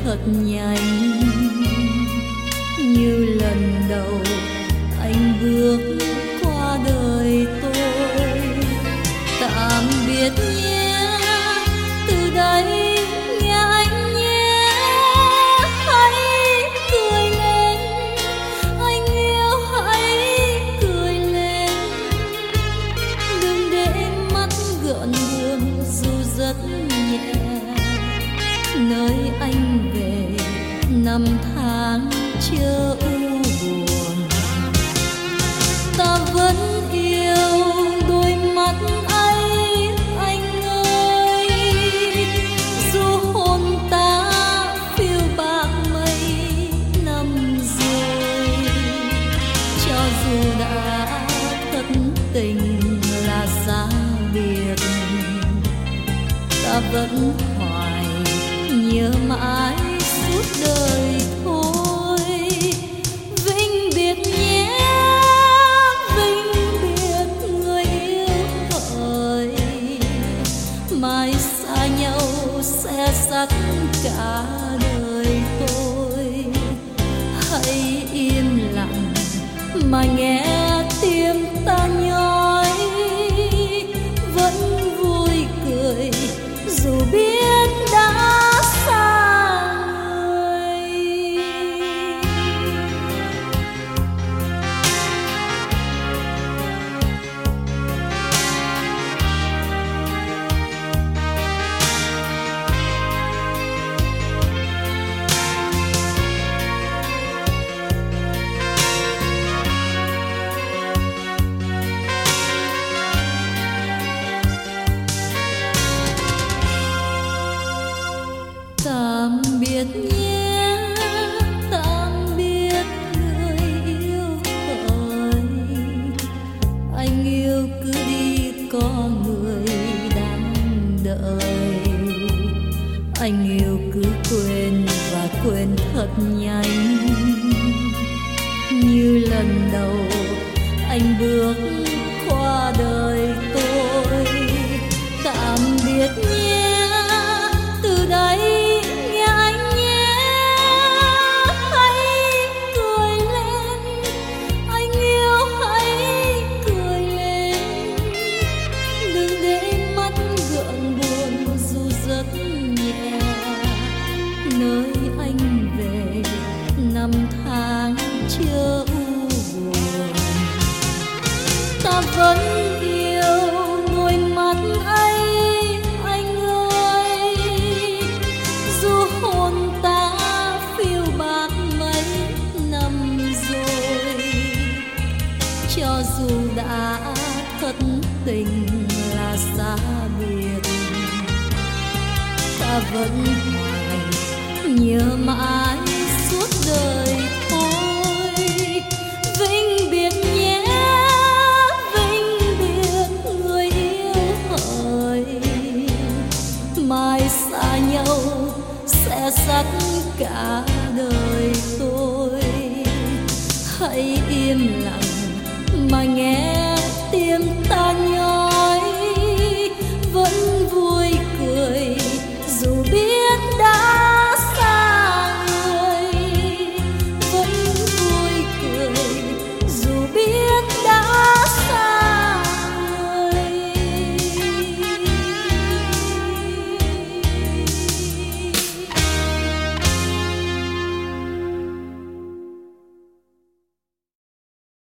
thật nhanh, như lần đầu anh bước qua đời tôi. Tạm biệt nhé, từ đây nghe anh nhé, hãy cười lên, anh yêu hãy cười lên. Đừng để mắt gợn buồn dù rất nhẹ, nơi anh về năm tháng chưa u buồn. Ta vẫn yêu đôi mắt ấy anh ơi, dù hồn ta phiêu bạc mấy năm rồi. Cho dù đã thất tình là xa biệt, ta vẫn hoài nhớ mãi suốt đời thôi. Vĩnh biệt nhé, vĩnh biệt người yêu hỡi, mai xa nhau sẽ dắt cả đời tôi. Hãy im lặng mà nghe tim ta nhói, vẫn vui cười dù biết đã xa người. Tạm biệt nhé, tạm biệt người yêu hỡi, anh yêu cứ đi có người đang đợi. Anh yêu cứ quên và quên thật nhanh, như lần đầu anh bước qua đời tôi. Tạm biệt nhé, từ đây nghe anh nhé, hãy cười lên, anh yêu hãy cười lên. Đừng để mắt gợn buồn dù rất nhẹ, nơi anh về năm tháng chưa u buồn. Ta vẫn yêu đôi mắt ấy anh ơi, dù hồn ta phiêu bạc mấy năm rồi. Cho dù đã thất tình là xa biệt, ta vẫn hoài nhớ mãi suốt đời thôi. Vĩnh biệt nhé, vĩnh biệt người yêu hỡi, mai xa nhau sẽ dắt cả đời tôi. Hãy im lặng mà nghe